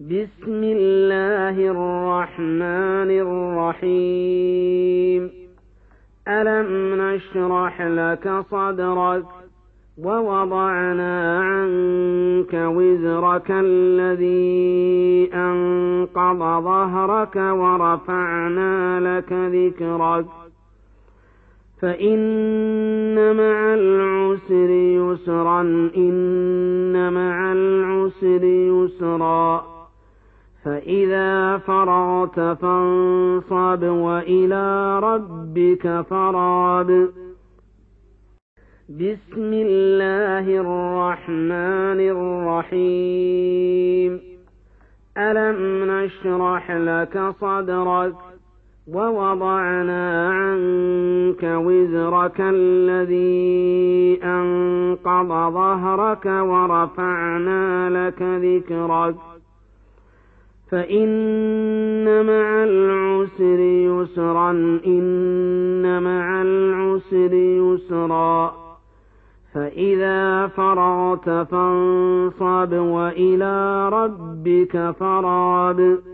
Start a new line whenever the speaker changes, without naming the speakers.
بسم الله الرحمن الرحيم. ألم نشرح لك صدرك ووضعنا عنك وزرك الذي أنقض ظهرك ورفعنا لك ذكرك فإن مع العسر يسرا إن مع العسر يسرا فإذا فرغت فانصب وإلى ربك فارغب. بسم الله الرحمن الرحيم. ألم نشرح لك صدرك ووضعنا عنك وزرك الذي أنقض ظهرك ورفعنا لك ذكرك فإن مع العسر يسرا إن مع العسر يسرا فإذا فرغت فانصب وإلى ربك فارغب.